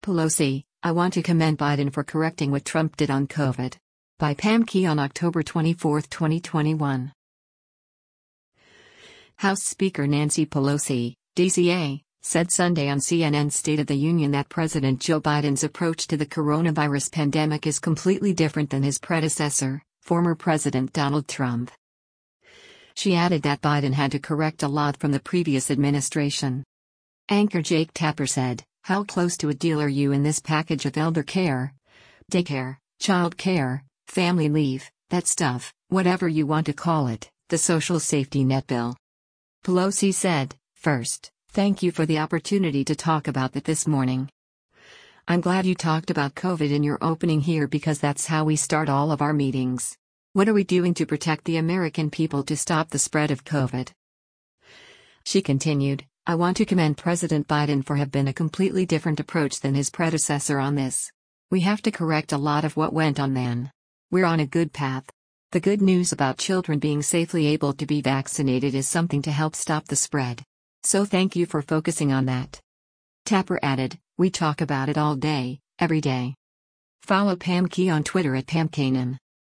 Pelosi, I want to commend Biden for correcting what Trump did on COVID. By Pam Key on October 24, 2021. House Speaker Nancy Pelosi, DCA, said Sunday on CNN's State of the Union that President Joe Biden's approach to the coronavirus pandemic is completely different than his predecessor, former President Donald Trump. She added that Biden had to correct a lot from the previous administration. Anchor Jake Tapper said, "How close to a deal are you in this package of elder care, daycare, child care, family leave, that stuff, whatever you want to call it, the social safety net bill?" Pelosi said, "First, thank you for the opportunity to talk about that this morning. I'm glad you talked about COVID in your opening here because that's how we start all of our meetings. What are we doing to protect the American people to stop the spread of COVID?" She continued, "I want to commend President Biden for have been a completely different approach than his predecessor on this. We have to correct a lot of what went on then. We're on a good path. The good news about children being safely able to be vaccinated is something to help stop the spread. So thank you for focusing on that." Tapper added, "We talk about it all day, every day." Follow Pam Key on Twitter at PamKanan.